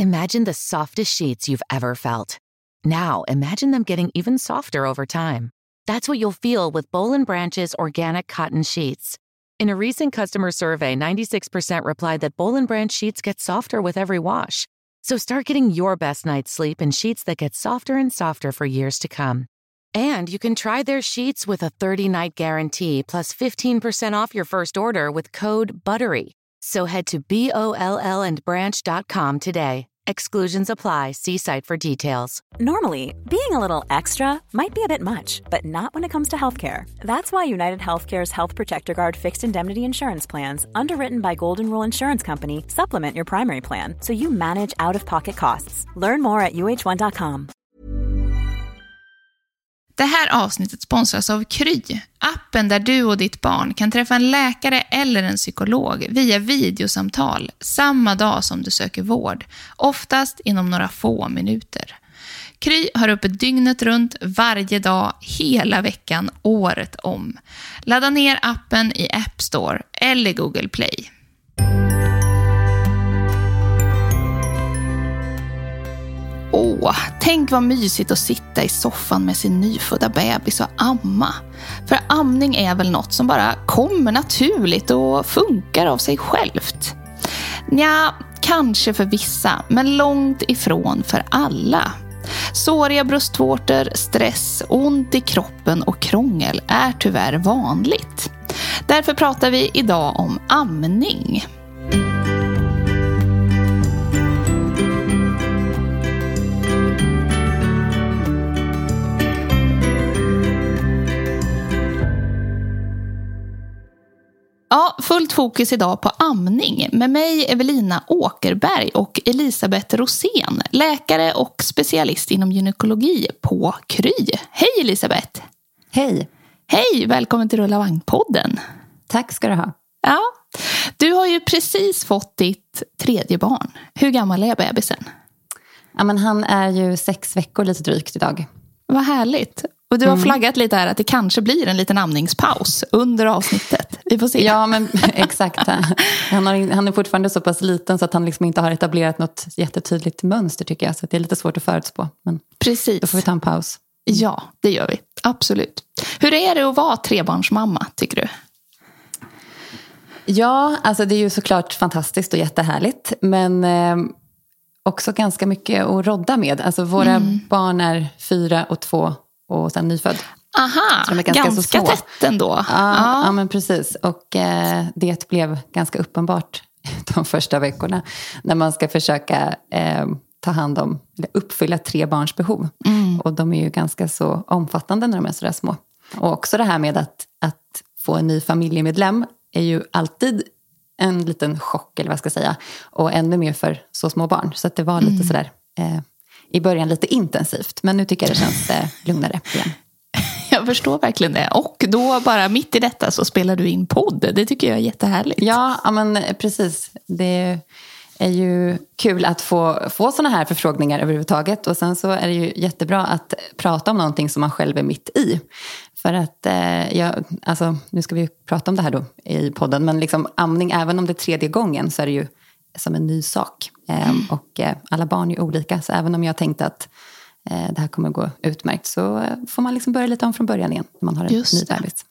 Imagine the softest sheets you've ever felt. Now, imagine them getting even softer over time. That's what you'll feel with Boll & Branch's organic cotton sheets. In a recent customer survey, 96% replied that Boll & Branch sheets get softer with every wash. So start getting your best night's sleep in sheets that get softer and softer for years to come. And you can try their sheets with a 30-night guarantee plus 15% off your first order with code BUTTERY. So head to BOLLandbranch.com today. Exclusions apply. See site for details. Normally, being a little extra might be a bit much, but not when it comes to healthcare. That's why United Healthcare's Health Protector Guard fixed indemnity insurance plans, underwritten by Golden Rule Insurance Company, supplement your primary plan so you manage out-of-pocket costs. Learn more at uh1.com. Det här avsnittet sponsras av Kry, appen där du och ditt barn kan träffa en läkare eller en psykolog via videosamtal samma dag som du söker vård, oftast inom några få minuter. Kry har öppet dygnet runt, varje dag, hela veckan, året om. Ladda ner appen i App Store eller Google Play. Tänk vad mysigt att sitta i soffan med sin nyfödda bebis och amma. För amning är väl något som bara kommer naturligt och funkar av sig självt. Nja, kanske för vissa, men långt ifrån för alla. Såriga bröstvårtor, stress, ont i kroppen och krångel är tyvärr vanligt. Därför pratar vi idag om amning. Ja, fullt fokus idag på amning. Med mig Evelina Åkerberg och Elisabeth Rosén, läkare och specialist inom gynekologi på Kry. Hej Elisabeth! Hej! Hej, välkommen till Rulla Vagn-podden. Tack ska du ha. Ja, du har ju precis fått ditt 3:e barn. Hur gammal är bebisen? Ja, men han är ju 6 veckor lite drygt idag. Vad härligt. Och du har flaggat lite här att det kanske blir en liten amningspaus under avsnittet. Vi får se. Ja, men exakt. Han är fortfarande så pass liten så att han liksom inte har etablerat något jättetydligt mönster tycker jag. Så det är lite svårt att förutspå. Men precis. Då får vi ta en paus. Ja, det gör vi. Absolut. Hur är det att vara 3-barnsmamma, tycker du? Ja, alltså det är ju såklart fantastiskt och jättehärligt. Men också ganska mycket att rodda med. Alltså våra barn är 4 och 2 och sen nyfödd. Aha, så de är ganska tätt ändå. Ja, men precis. Och det blev ganska uppenbart de första veckorna. När man ska försöka ta hand om, eller uppfylla 3 barns behov. Och de är ju ganska så omfattande när de är så där små. Och också det här med att få en ny familjemedlem är ju alltid en liten chock, eller vad ska jag säga. Och ännu mer för så små barn. Så att det var lite sådär i början lite intensivt. Men nu tycker jag det känns lugnare igen. Jag förstår verkligen det. Och då bara mitt i detta så spelar du in podd. Det tycker jag är jättehärligt. Ja, men precis. Det är ju kul att få såna här förfrågningar överhuvudtaget. Och sen så är det ju jättebra att prata om någonting som man själv är mitt i. För att, alltså, nu ska vi ju prata om det här då i podden. Men liksom amning, även om det är 3:e gången så är det ju som en ny sak. Och alla barn är olika. Så även om jag tänkte att det här kommer gå utmärkt så får man liksom börja lite om från början igen. När man har en ny bebis.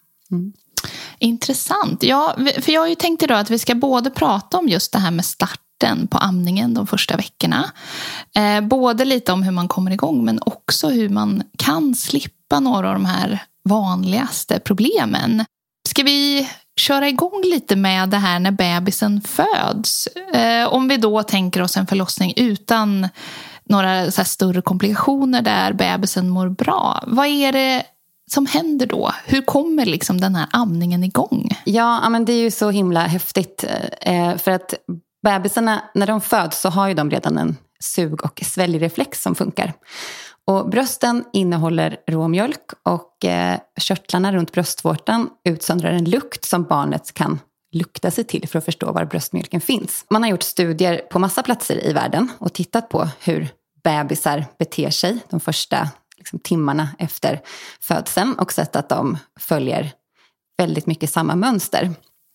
Intressant. Ja, för jag har ju tänkt idag att vi ska både prata om just det här med starten på amningen de första veckorna. Både lite om hur man kommer igång men också hur man kan slippa några av de här vanligaste problemen. Ska vi köra igång lite med det här när bebisen föds? Om vi då tänker oss en förlossning utan några så här större komplikationer där bebisen mår bra. Vad är det som händer då? Hur kommer liksom den här amningen igång? Ja, men det är ju så himla häftigt. För att bebisarna, när de föds så har ju de redan en sug- och sväljreflex som funkar. Och brösten innehåller råmjölk och körtlarna runt bröstvårtan utsöndrar en lukt som barnet kan lukta sig till för att förstå var bröstmjölken finns. Man har gjort studier på massa platser i världen och tittat på hur bebisar beter sig de första timmarna efter födseln och sett att de följer väldigt mycket samma mönster.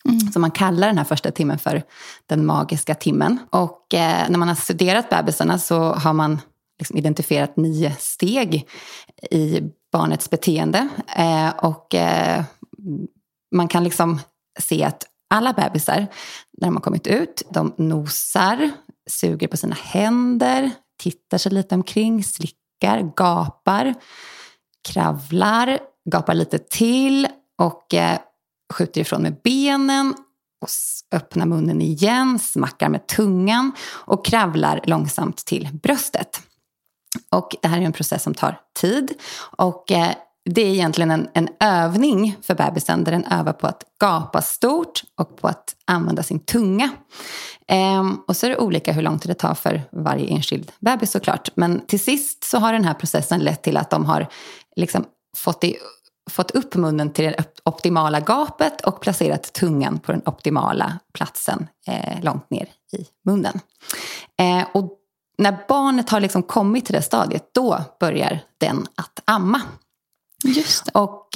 Så man kallar den här första timmen för den magiska timmen. Och när man har studerat bebisarna så har man liksom identifierat 9 steg i barnets beteende. Och man kan liksom se att alla bebisar, när de har kommit ut, de nosar, suger på sina händer, tittar sig lite omkring, slickar, gapar, kravlar, gapar lite till och skjuter ifrån med benen och öppnar munnen igen, smackar med tungan och kravlar långsamt till bröstet. Och det här är en process som tar tid och det är egentligen en övning för bebisen där den övar på att gapa stort och på att använda sin tunga. Och så är det olika hur lång tid det tar för varje enskild bebis såklart. Men till sist så har den här processen lett till att de har liksom fått upp munnen till det optimala gapet och placerat tungan på den optimala platsen långt ner i munnen. Och när barnet har liksom kommit till det stadiet, då börjar den att amma. Just det. Och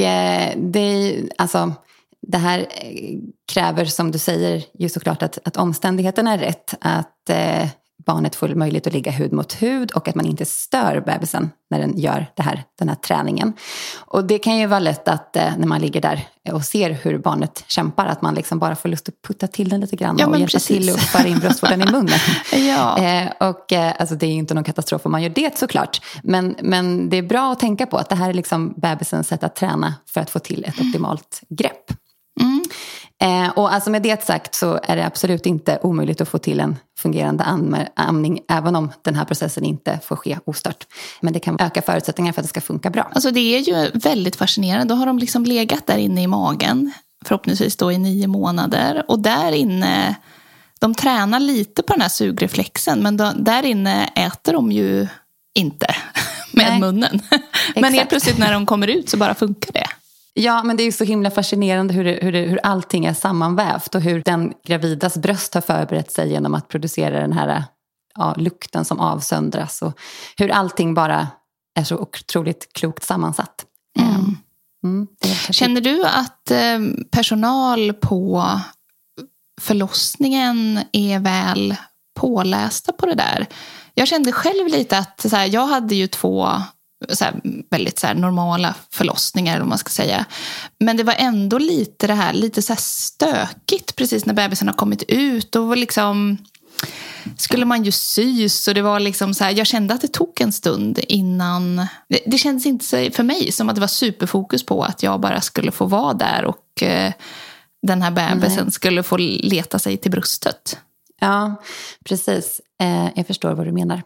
det här kräver, som du säger, ju såklart att omständigheterna är rätt. Att barnet får möjlighet att ligga hud mot hud och att man inte stör bebisen när den gör den här träningen. Och det kan ju vara lätt att när man ligger där och ser hur barnet kämpar, att man liksom bara får lust att putta till den lite grann och hjälpa till och föra in bröstvårtan i munnen. Ja. Alltså det är inte någon katastrof om man gör det såklart. Men det är bra att tänka på att det här är liksom bebisens sätt att träna för att få till ett optimalt grepp. Mm. Och alltså med det sagt så är det absolut inte omöjligt att få till en fungerande amning, även om den här processen inte får ske ostört. Men det kan öka förutsättningar för att det ska funka bra. Alltså det är ju väldigt fascinerande. Då har de liksom legat där inne i magen, förhoppningsvis då i 9 månader. Och där inne, de tränar lite på den här sugreflexen, men där inne äter de ju inte med munnen. Men helt plötsligt när de kommer ut så bara funkar det. Ja, men det är ju så himla fascinerande hur allting är sammanvävt och hur den gravidas bröst har förberett sig genom att producera den här lukten som avsöndras och hur allting bara är så otroligt klokt sammansatt. Känner du att personal på förlossningen är väl pålästa på det där? Jag kände själv lite att jag hade ju 2 väldigt normala förlossningar, om man ska säga. Men det var ändå lite det här, lite stökigt precis när bebisen har kommit ut. Och liksom skulle man ju sys och det var liksom jag kände att det tog en stund innan. Det kändes inte för mig som att det var superfokus på att jag bara skulle få vara där och den här bebisen skulle få leta sig till bröstet. Ja, precis. Jag förstår vad du menar.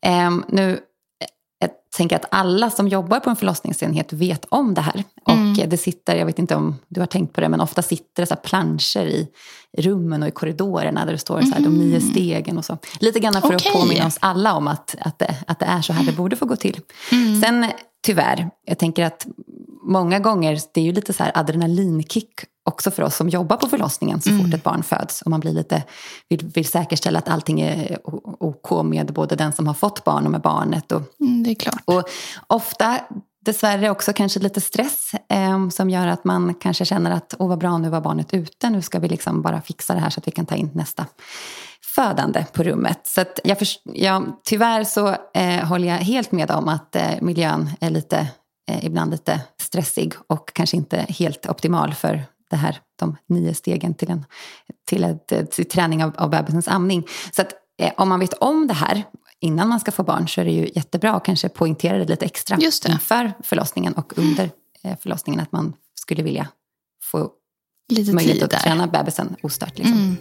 Jag tänker att alla som jobbar på en förlossningsenhet vet om det här. Och det sitter, jag vet inte om du har tänkt på det, men ofta sitter det så här planscher i rummen och i korridorerna där det står så här, de 9 stegen och så. Lite grann för att påminna oss alla om att det är så här det borde få gå till. Sen tyvärr, jag tänker att många gånger, det är ju lite så här adrenalinkick också för oss som jobbar på förlossningen så fort ett barn föds. Och man blir lite, vill säkerställa att allting är OK med både den som har fått barn och med barnet. Och, det är klart. Och ofta dessvärre också kanske lite stress som gör att man kanske känner att vad bra, nu var barnet ute. Nu ska vi liksom bara fixa det här så att vi kan ta in nästa födande på rummet. Så att tyvärr så håller jag helt med om att miljön är ibland lite stressig och kanske inte helt optimal för det här, de 9 stegen till träning av bebisens amning. Så att om man vet om det här innan man ska få barn så är det ju jättebra att kanske poängtera det lite extra inför förlossningen och under förlossningen, att man skulle vilja få lite möjlighet att träna bebisen ostört. Liksom.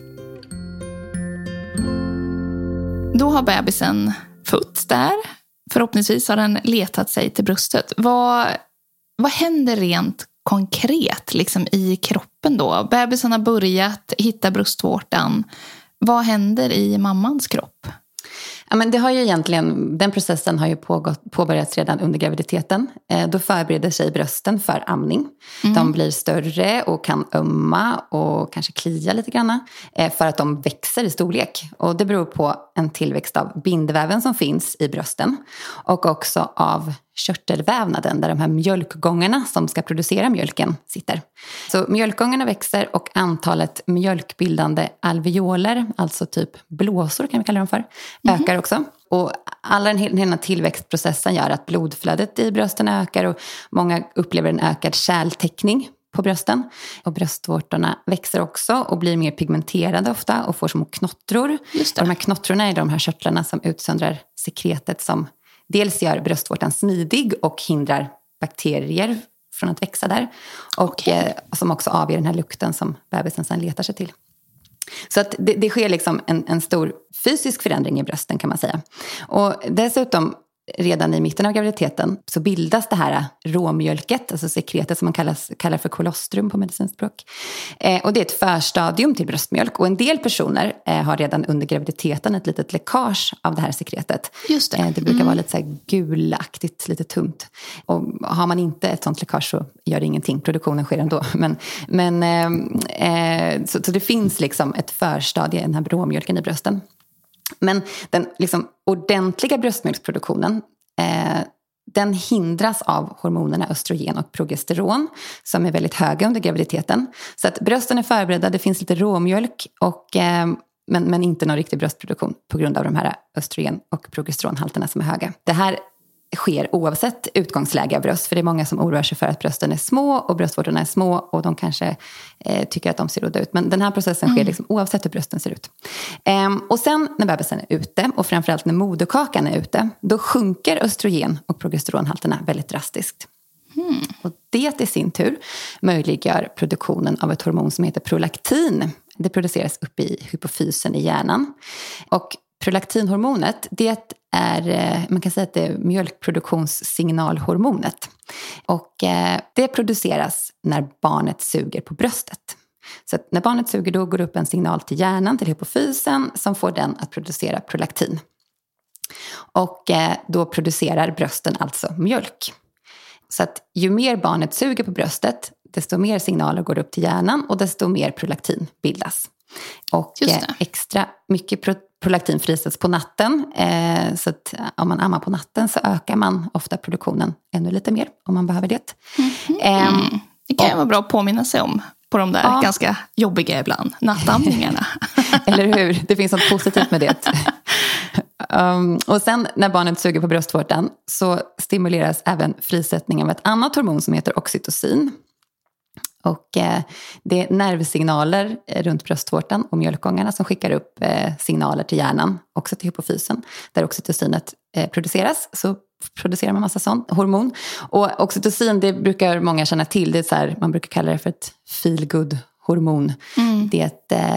Då har bebisen fötts där. Förhoppningsvis har den letat sig till bröstet. Vad händer rent konkret liksom i kroppen då? Bebisen har börjat hitta bröstvårtan. Vad händer i mammans kropp? Ja, men det har ju egentligen, den processen har ju påbörjats redan under graviditeten. Då förbereder sig brösten för amning. De blir större och kan ömma och kanske klia lite grann för att de växer i storlek. Och det beror på en tillväxt av bindväven som finns i brösten och också av körtelvävnaden där de här mjölkgångarna som ska producera mjölken sitter. Så mjölkgångarna växer och antalet mjölkbildande alveoler, alltså typ blåsor kan vi kalla dem för, ökar också. Och den här tillväxtprocessen gör att blodflödet i brösten ökar och många upplever en ökad kärltäckning på brösten. Och bröstvårtorna växer också och blir mer pigmenterade ofta och får små knottror. Just det. Och de här knottrorna är de här körtlarna som utsöndrar sekretet som dels gör bröstvårtan smidig och hindrar bakterier från att växa där. Och som också avger den här lukten som bebisen sedan letar sig till. Så att det sker liksom en stor fysisk förändring i brösten kan man säga. Och dessutom redan i mitten av graviditeten så bildas det här råmjölket, alltså sekretet som man kallar för kolostrum på medicinspråk. Och det är ett förstadium till bröstmjölk. Och en del personer har redan under graviditeten ett litet läckage av det här sekretet. Just det. Det brukar vara lite så här gulaktigt, lite tunt. Och har man inte ett sånt läckage så gör det ingenting. Produktionen sker ändå. Så det finns liksom ett förstadie i den här råmjölken i brösten. Men den liksom ordentliga bröstmjölksproduktionen den hindras av hormonerna östrogen och progesteron som är väldigt höga under graviditeten. Så att brösten är förberedda, det finns lite råmjölk men inte någon riktig bröstproduktion på grund av de här östrogen- och progesteronhalterna som är höga. Det här sker oavsett utgångsläge av bröst, för det är många som oroar sig för att brösten är små och bröstvårtorna är små och de kanske tycker att de ser udda ut. Men den här processen sker liksom oavsett hur brösten ser ut. Och sen när bebisen är ute och framförallt när moderkakan är ute, då sjunker östrogen- och progesteronhalterna väldigt drastiskt. Och det i sin tur möjliggör produktionen av ett hormon som heter prolaktin. Det produceras uppe i hypofysen i hjärnan. Och prolaktinhormonet, det är, man kan säga att det är mjölkproduktionssignalhormonet. Och det produceras när barnet suger på bröstet. Så att när barnet suger då går det upp en signal till hjärnan, till hypofysen, som får den att producera prolaktin. Och då producerar brösten alltså mjölk. Så att ju mer barnet suger på bröstet, desto mer signaler går upp till hjärnan och desto mer prolaktin bildas. Och extra mycket prolaktin frisätts på natten. Så att om man ammar på natten så ökar man ofta produktionen ännu lite mer om man behöver det. Det kan vara bra att påminna sig om på de där ganska jobbiga ibland, nattamningarna. Eller hur? Det finns något positivt med det. Och sen när barnet suger på bröstvårtan så stimuleras även frisättningen av ett annat hormon som heter oxytocin. Och det är nervsignaler runt bröstvårtan och mjölkgångarna som skickar upp signaler till hjärnan, också till hypofysen, där oxytocinet produceras. Så producerar man massa sånt hormon. Och oxytocin, det brukar många känna till. Det är så här, man brukar kalla det för ett feel-good-hormon. Det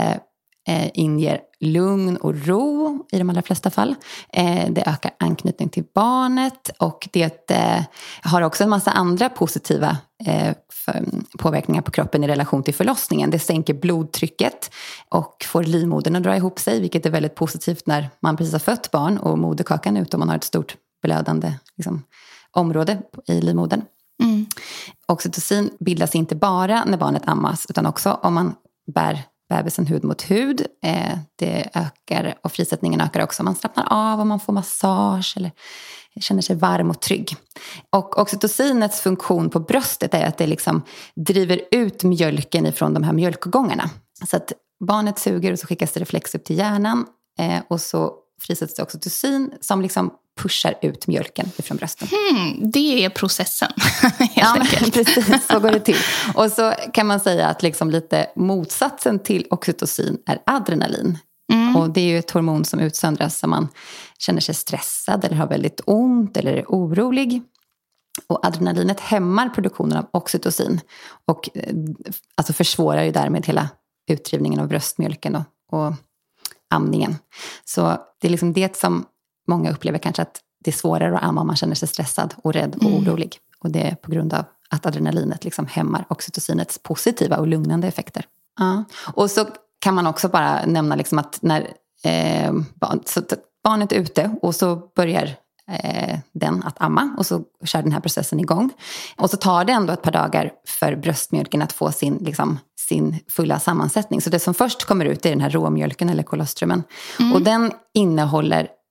inger lugn och ro i de allra flesta fall. Det ökar anknytning till barnet och det har också en massa andra positiva påverkningar på kroppen i relation till förlossningen. Det sänker blodtrycket och får livmodern att dra ihop sig, vilket är väldigt positivt när man precis har fött barn och moderkakan ut och man har ett stort blödande område i livmodern. Oxytocin bildas inte bara när barnet ammas utan också om man bär bebisen hud mot hud. Det ökar och frisättningen ökar också. Man slappnar av och man får massage eller känner sig varm och trygg. Och oxytocinets funktion på bröstet är att det liksom driver ut mjölken ifrån de här mjölkgångarna. Så att barnet suger och så skickas det reflex upp till hjärnan och så frisätts det oxytocin som liksom pushar ut mjölken ifrån brösten. Det är processen. Precis, så går det till. Och så kan man säga att liksom lite motsatsen till oxytocin är adrenalin. Och det är ju ett hormon som utsöndras om man känner sig stressad eller har väldigt ont eller är orolig. Och adrenalinet hämmar produktionen av oxytocin och alltså försvårar ju därmed hela utdrivningen av bröstmjölken och amningen. Så det är liksom det som många upplever kanske att det är svårare att amma om man känner sig stressad och rädd och orolig. Och det är på grund av att adrenalinet liksom hämmar oxytocinets positiva och lugnande effekter. Och så kan man också bara nämna liksom att när barnet är ute och så börjar den att amma och så kör den här processen igång. Och så tar det ändå ett par dagar för bröstmjölken att få sin fulla sammansättning. Så det som först kommer ut är den här råmjölken eller kolostrumen. Och den innehåller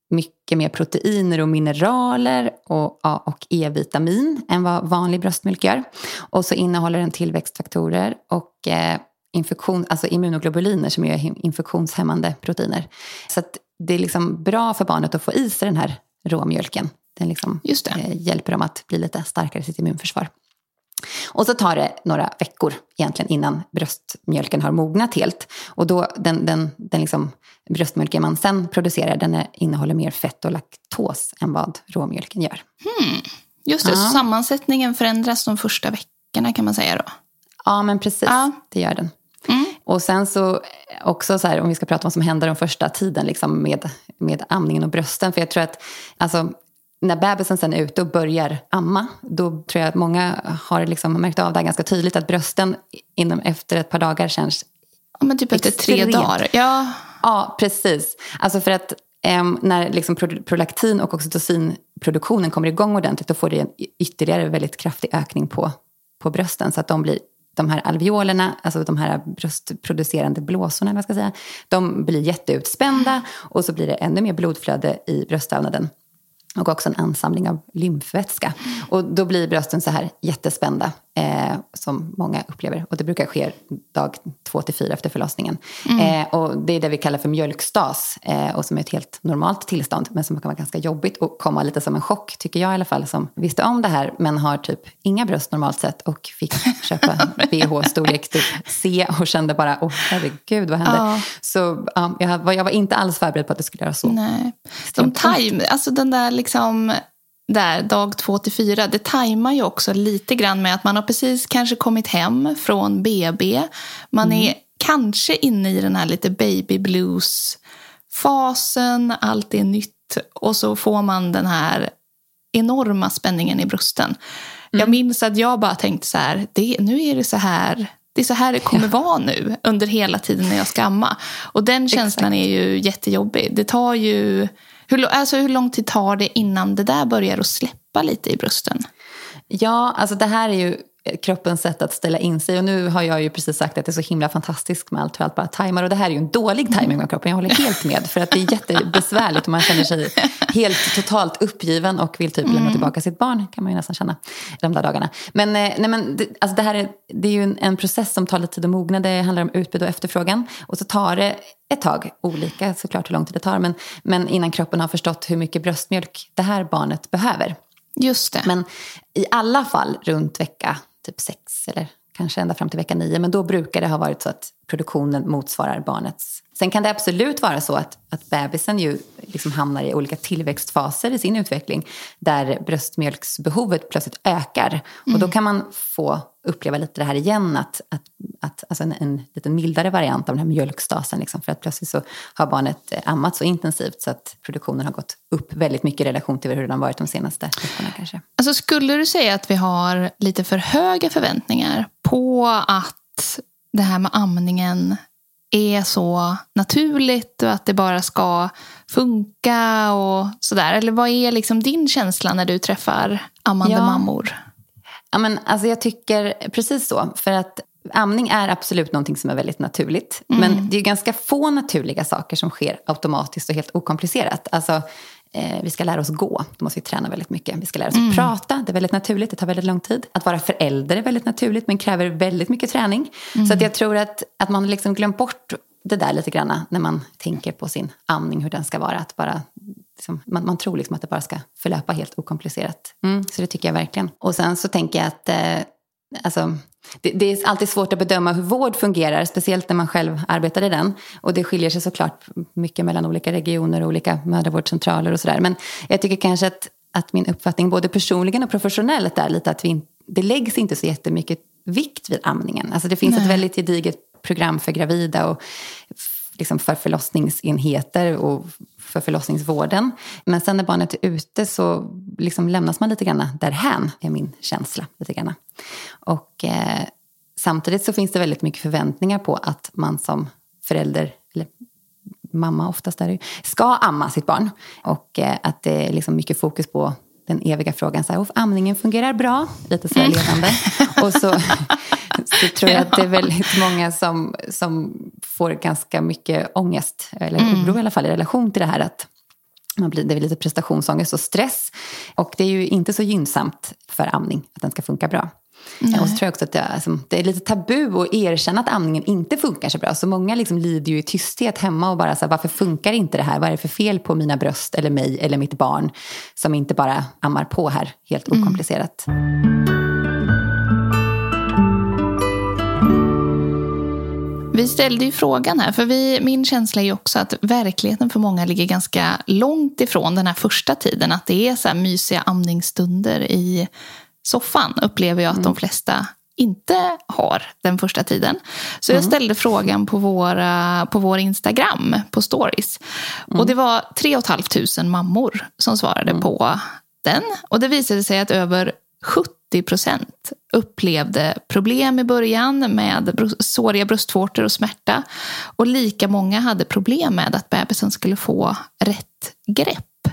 mycket mer proteiner och mineraler och A och E-vitamin än vad vanlig bröstmjölk gör. Och så innehåller den tillväxtfaktorer och alltså immunoglobuliner som är infektionshämmande proteiner. Så att det är liksom bra för barnet att få i sig den här råmjölken. Den liksom hjälper dem att bli lite starkare i sitt immunförsvar. Och så tar det några veckor egentligen innan bröstmjölken har mognat helt. Och då den liksom bröstmjölken man sen producerar, den innehåller mer fett och laktos än vad råmjölken gör. Just det, så sammansättningen förändras de första veckorna kan man säga då? Ja, men precis. Det gör den. Och sen så också så här, om vi ska prata om vad som händer de första tiden liksom med amningen och brösten. För jag tror att alltså, när bebisen sen är ute och börjar amma, då tror jag att många har liksom märkt av det ganska tydligt att brösten efter ett par dagar känns men typ efter 3 dagar. Ja, precis. Alltså för att när liksom prolaktin och oxytocinproduktionen kommer igång ordentligt, då får det en ytterligare väldigt kraftig ökning på brösten. Så att de här alveolerna, alltså de här bröstproducerande blåsorna, vad ska jag säga, de blir jätteutspännda och så blir det ännu mer blodflöde i bröstvävnaden. Och också en ansamling av lymfvätska. Och då blir brösten så här jättespända. Som många upplever. Och det brukar ske dag 2-4 efter förlossningen. Och det är det vi kallar för mjölkstas. Och som är ett helt normalt tillstånd. Men som kan vara ganska jobbigt. Och komma lite som en chock, tycker jag i alla fall. Som visste om det här. Men har typ inga bröst normalt sett. Och fick köpa BH-storlek typ C. Och kände bara, herregud, vad hände? Så jag var inte alls förberedd på att det skulle göra så. Nej. Alltså den där liksom... Där, dag 2-4, det tajmar ju också lite grann med att man har precis kanske kommit hem från BB. Man är kanske inne i den här lite baby blues-fasen, allt är nytt. Och så får man den här enorma spänningen i brösten. Jag minns att jag bara tänkte så här, nu är det så här... Det är så här det kommer vara nu under hela tiden när jag ska amma. Och den känslan är ju jättejobbig. Det tar ju... Hur lång tid tar det innan det där börjar att släppa lite i brösten? Ja, alltså det här är ju kroppens sätt att ställa in sig. Och nu har jag ju precis sagt att det är så himla fantastiskt med allt bara tajmar. Och det här är ju en dålig timing med kroppen. Jag håller helt med. För att det är jättebesvärligt och man känner sig helt totalt uppgiven och vill typ lämna tillbaka sitt barn. Kan man ju nästan känna de där dagarna. Men det här det är ju en process som tar lite tid att mogna. Det handlar om utbud och efterfrågan. Och så tar det ett tag, olika såklart hur lång tid det tar. Men innan kroppen har förstått hur mycket bröstmjölk det här barnet behöver. Just det. Men i alla fall runt vecka typ 6 eller kanske ända fram till vecka 9. Men då brukar det ha varit så att produktionen motsvarar barnets. Sen kan det absolut vara så att bebisen ju liksom hamnar i olika tillväxtfaser i sin utveckling. Där bröstmjölksbehovet plötsligt ökar. Och då kan man få uppleva lite det här igen. Alltså en lite mildare variant av den här mjölkstasen. Liksom, för att plötsligt så har barnet ammat så intensivt så att produktionen har gått upp väldigt mycket i relation till hur den har varit de senaste veckorna kanske. Alltså skulle du säga att vi har lite för höga förväntningar på att det här med amningen är så naturligt och att det bara ska funka och sådär? Eller vad är liksom din känsla när du träffar ammande mammor? Ja, men alltså jag tycker precis så. För att amning är absolut någonting som är väldigt naturligt. Men det är ju ganska få naturliga saker som sker automatiskt och helt okomplicerat. Alltså vi ska lära oss gå, då måste vi träna väldigt mycket. Vi ska lära oss att prata, det är väldigt naturligt, det tar väldigt lång tid. Att vara förälder är väldigt naturligt men kräver väldigt mycket träning. Så att jag tror att man liksom glömt bort det där lite grann när man tänker på sin amning, hur den ska vara. Att bara, liksom, man tror liksom att det bara ska förlöpa helt okomplicerat. Så det tycker jag verkligen. Och sen så tänker jag att alltså, det är alltid svårt att bedöma hur vård fungerar, speciellt när man själv arbetar i den. Och det skiljer sig såklart mycket mellan olika regioner och olika mödravårdscentraler och sådär. Men jag tycker kanske att min uppfattning både personligen och professionellt är lite att det läggs inte så jättemycket vikt vid amningen. Alltså det finns ett väldigt gediget program för gravida och liksom för förlossningsenheter och för förlossningsvården. Men sen när barnet är ute så liksom lämnas man lite grann därhän, är min känsla lite grann. Och samtidigt så finns det väldigt mycket förväntningar på att man som förälder, eller mamma oftast är det, ska amma sitt barn. Och att det är liksom mycket fokus på den eviga frågan så här, amningen fungerar bra, lite så här ledande. Och så tror jag att det är väldigt många som får ganska mycket ångest, eller oro i alla fall, i relation till det här Det är lite prestationsångest och stress. Och det är ju inte så gynnsamt för amning att den ska funka bra. Nej. Och så tror jag också att det är lite tabu att erkänna att amningen inte funkar så bra. Så många liksom lider ju i tysthet hemma och bara så här, varför funkar inte det här? Vad är det för fel på mina bröst eller mig eller mitt barn som inte bara ammar på här helt okomplicerat? Vi ställde ju frågan här, för min känsla är ju också att verkligheten för många ligger ganska långt ifrån den här första tiden. Att det är så här mysiga amningsstunder i soffan, upplever jag att de flesta inte har den första tiden. Så jag ställde frågan på vår Instagram, på stories. Och det var 3 500 mammor som svarade på den. Och det visade sig att över 70% upplevde problem i början med såriga bröstvårtor och smärta. Och lika många hade problem med att bebisen skulle få rätt grepp.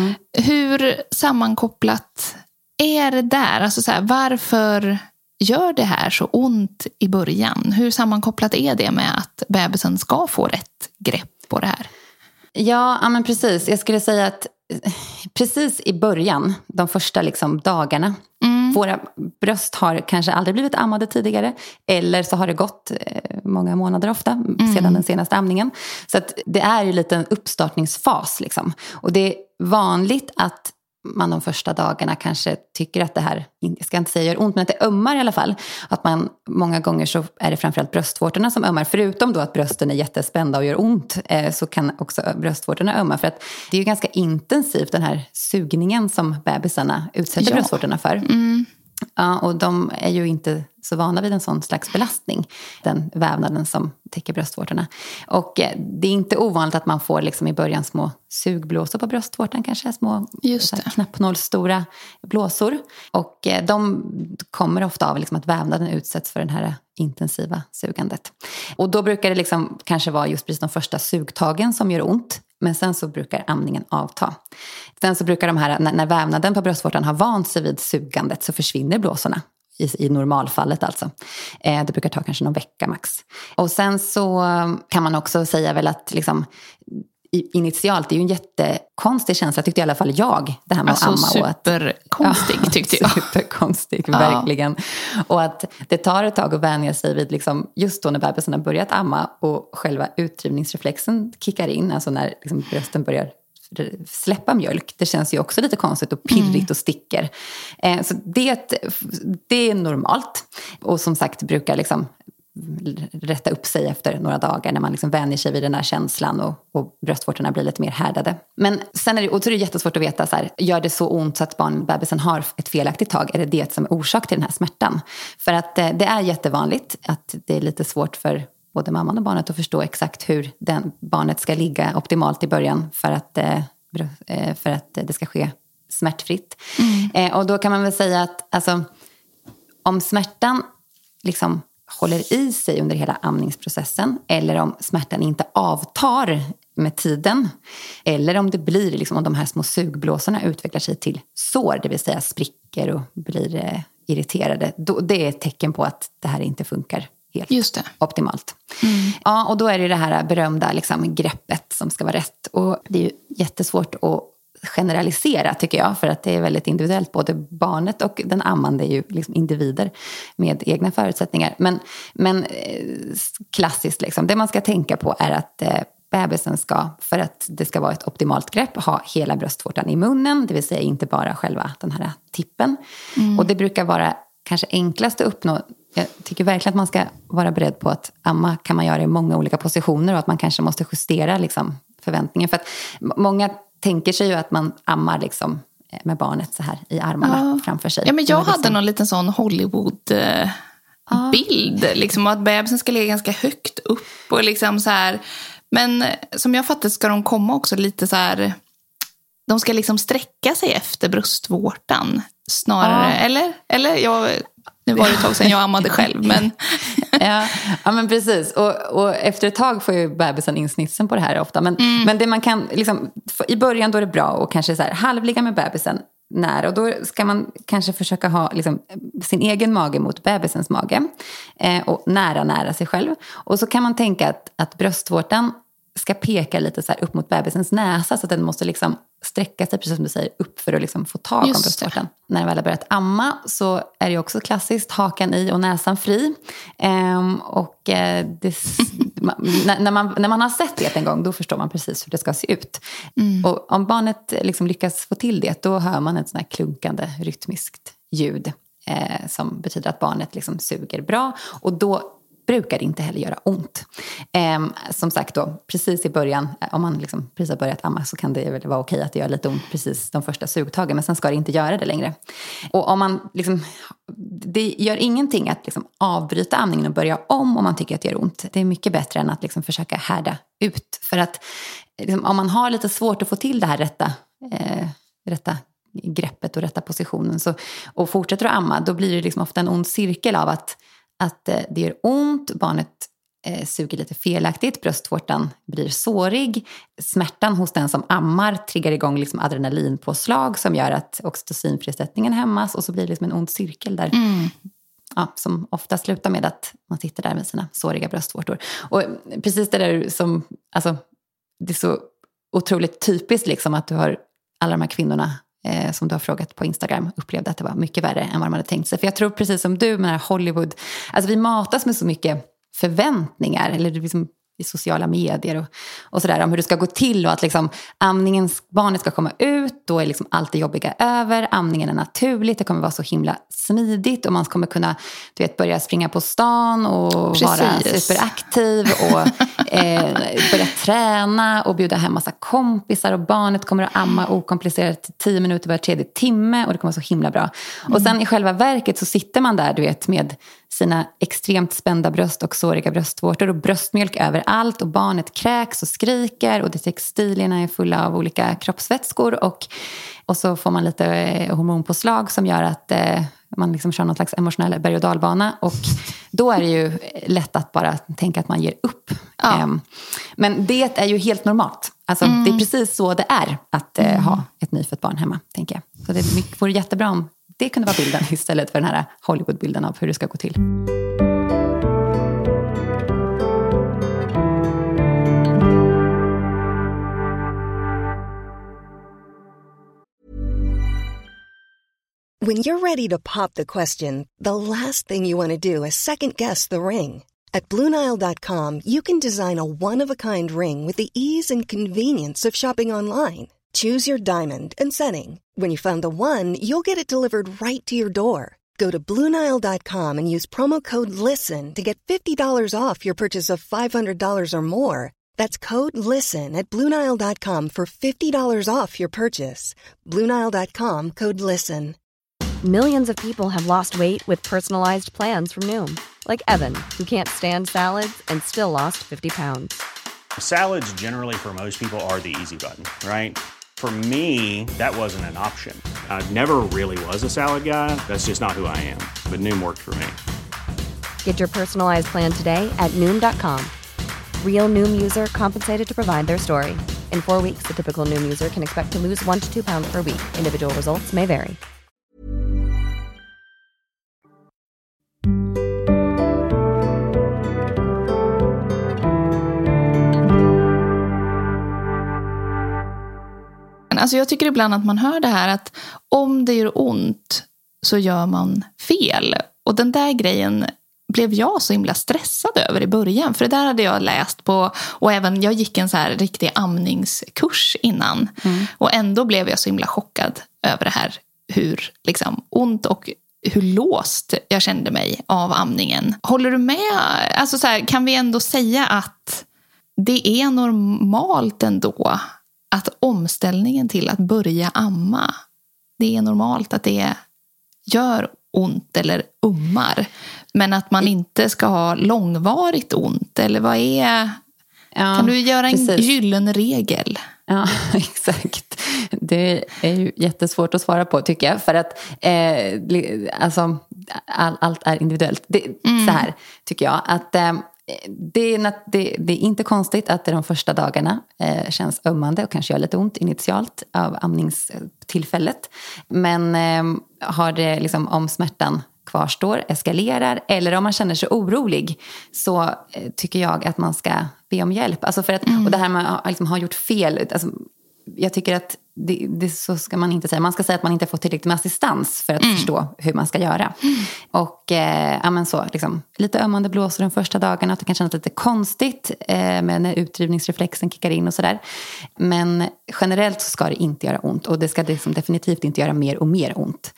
Hur sammankopplat är det där? Alltså så här, varför gör det här så ont i början? Hur sammankopplat är det med att bebisen ska få rätt grepp på det här? Ja, men precis. Jag skulle säga att precis i början, de första liksom dagarna, våra bröst har kanske aldrig blivit ammade tidigare, eller så har det gått många månader ofta sedan den senaste amningen. Så att det är ju lite en uppstartningsfas liksom. Och det är vanligt att man de första dagarna kanske tycker att det här, jag ska inte säga gör ont, men att det ömmar i alla fall. Att man många gånger så är det framförallt bröstvårtorna som ömmar. Förutom då att brösten är jättespända och gör ont, så kan också bröstvårtorna ömma. För att det är ju ganska intensivt den här sugningen som bebisarna utsätter bröstvårtorna för. Ja, och de är ju inte så vana vid en sån slags belastning, den vävnaden som täcker bröstvårtorna. Och det är inte ovanligt att man får liksom i början små sugblåsor på bröstvårtan, kanske små knappnålsstora blåsor. Och de kommer ofta av liksom att vävnaden utsätts för den här intensiva sugandet. Och då brukar det liksom kanske vara just precis de första sugtagen som gör ont. Men sen så brukar amningen avta. Sen så brukar de här, när vävnaden på bröstvårtan har vant sig vid sugandet, så försvinner blåsorna. I normalfallet alltså. Det brukar ta kanske någon vecka max. Och sen så kan man också säga väl att liksom, initialt, det är ju en jättekonstig känsla, tyckte i alla fall jag. Det här med att amma. Superkonstig tyckte jag. Superkonstig, verkligen. Och att det tar ett tag att vänja sig vid liksom, just då när bebisen har börjat amma och själva utdrivningsreflexen kickar in, alltså när liksom, brösten börjar släppa mjölk. Det känns ju också lite konstigt och pirrigt och sticker. Så det är normalt. Och som sagt brukar liksom rätta upp sig efter några dagar när man liksom vänjer sig vid den här känslan och bröstvårtorna blir lite mer härdade. Men sen är det jättesvårt att veta så här, gör det så ont så att bebisen har ett felaktigt tag? Är det som är orsak till den här smärtan? För att det är jättevanligt att det är lite svårt för både mamman och barnet att förstå exakt hur barnet ska ligga optimalt i början för att det ska ske smärtfritt. Och då kan man väl säga att alltså, om smärtan liksom håller i sig under hela amningsprocessen, eller om smärtan inte avtar med tiden, eller om det blir liksom, om de här små sugblåsorna utvecklar sig till sår, det vill säga spricker och blir irriterade, det är ett tecken på att det här inte funkar helt optimalt. Ja, och då är det här berömda liksom, greppet som ska vara rätt. Och det är ju jättesvårt att generalisera tycker jag, för att det är väldigt individuellt. Både barnet och den ammande är ju liksom individer med egna förutsättningar. Men klassiskt, liksom, det man ska tänka på är att bebisen ska, för att det ska vara ett optimalt grepp, ha hela bröstvårtan i munnen, det vill säga inte bara själva den här tippen. Och det brukar vara kanske enklast att uppnå. Jag tycker verkligen att man ska vara beredd på att amma kan man göra i många olika positioner och att man kanske måste justera liksom, förväntningen. För att många tänker sig ju att man ammar liksom, med barnet så här i armarna framför sig. Ja, men jag hade någon liten sån Hollywood-bild. Liksom, att bebisen ska ligga ganska högt upp. Och liksom så här, men som jag fattar ska de komma också lite så här... De ska liksom sträcka sig efter bröstvårtan snarare. Eller nu var det ett tag sedan jag ammade själv. Men... ja, men precis. Och efter ett tag får ju bebisen insnitsen på det här ofta. Men det man kan, liksom, i början då är det bra och kanske så här, halvligga med bebisen nära. Och då ska man kanske försöka ha liksom, sin egen mage mot bebisens mage. Och nära sig själv. Och så kan man tänka att bröstvårtan ska peka lite så här upp mot bebisens näsa så att den måste liksom sträcka sig, precis som du säger, upp för att liksom få tag om bröstvårtan. När den väl har börjat amma så är det också klassiskt hakan i och näsan fri. När man har sett det en gång, då förstår man precis hur det ska se ut. Och om barnet liksom lyckas få till det, då hör man ett sån här klunkande rytmiskt ljud som betyder att barnet liksom suger bra. Och då brukar det inte heller göra ont. Som sagt då, precis i början, om man liksom precis har börjat amma, så kan det väl vara okej att det gör lite ont precis de första sugtagen, men sen ska det inte göra det längre. Och om man liksom, det gör ingenting att liksom avbryta amningen och börja om man tycker att det gör ont. Det är mycket bättre än att liksom försöka härda ut. För att liksom, om man har lite svårt att få till det här rätta greppet och rätta positionen och fortsätter att amma, då blir det liksom ofta en ond cirkel av att det gör ont, barnet suger lite felaktigt, bröstvårtan blir sårig, smärtan hos den som ammar triggar igång liksom adrenalinpåslag som gör att oxytocinfrisättningen hämmas, och så blir det liksom en ond cirkel där som ofta slutar med att man sitter där med sina såriga bröstvårtor. Och precis det där som, alltså, det är så otroligt typiskt liksom att du har alla de här kvinnorna som du har frågat på Instagram upplevde att det var mycket värre än vad de hade tänkt sig. För jag tror precis som du med Hollywood, alltså vi matas med så mycket förväntningar, eller liksom i sociala medier och sådär, om hur det ska gå till, och att liksom barnet ska komma ut, då är liksom allt det jobbiga över, amningen är naturligt, det kommer vara så himla smidigt och man kommer kunna, du vet, börja springa på stan och vara superaktiv och börja träna och bjuda hem massa kompisar, och barnet kommer att amma okomplicerat 10 minuter var tredje timme, och det kommer vara så himla bra. Och sen i själva verket så sitter man där, du vet, med sina extremt spända bröst och såriga bröstvårtor och bröstmjölk överallt, och barnet kräks och skriker, och de textilierna är fulla av olika kroppsvätskor, och så får man lite hormonpåslag som gör att man liksom kör någon slags emotionell berg- och dalbana, och då är det ju lätt att bara tänka att man ger upp. Men det är ju helt normalt. Alltså, det är precis så det är att ha ett nyfött barn hemma, tänker jag. Så det vore jättebra om det kunde vara bilden istället för den här Hollywood-bilden av hur det ska gå till. When you're ready to pop the question, the last thing you want to do is second-guess the ring. At BlueNile.com, you can design a one-of-a-kind ring with the ease and convenience of shopping online. Choose your diamond and setting. When you find the one, you'll get it delivered right to your door. Go to BlueNile.com and use promo code LISTEN to get $50 off your purchase of $500 or more. That's code LISTEN at BlueNile.com for $50 off your purchase. BlueNile.com, code LISTEN. Millions of people have lost weight with personalized plans from Noom. Like Evan, who can't stand salads and still lost 50 pounds. Salads generally for most people are the easy button, right? For me, that wasn't an option. I never really was a salad guy. That's just not who I am. But Noom worked for me. Get your personalized plan today at Noom.com. Real Noom user compensated to provide their story. In 4 weeks, the typical Noom user can expect to lose 1 to 2 pounds per week. Individual results may vary. Alltså jag tycker ibland att man hör det här att om det gör ont så gör man fel. Och den där grejen blev jag så himla stressad över i början. För det där hade jag läst på, och även jag gick en så här riktig amningskurs innan. Och ändå blev jag så himla chockad över det här. Hur liksom ont och hur låst jag kände mig av amningen. Håller du med? Alltså så här, kan vi ändå säga att det är normalt ändå att omställningen till att börja amma, det är normalt att det gör ont eller ummar, men att man inte ska ha långvarigt ont, eller vad är... Ja, kan du göra en gyllene regel? Ja, exakt. Det är ju jättesvårt att svara på, tycker jag, för att alltså, allt är individuellt. Så här tycker jag att det är inte konstigt att det de första dagarna känns ömmande och kanske gör lite ont initialt av amningstillfället. Men har det liksom, om smärtan kvarstår, eskalerar, eller om man känner sig orolig, så tycker jag att man ska be om hjälp. Alltså för att, och det här med att liksom ha gjort fel, alltså, jag tycker att det så ska man inte säga. Man ska säga att man inte får tillräckligt med assistans för att förstå hur man ska göra. Och men så, liksom, lite ömmande blåsor de första dagarna, att det kan kännas lite konstigt med när utdrivningsreflexen kickar in och sådär. Men generellt så ska det inte göra ont, och det ska liksom definitivt inte göra mer och mer ont.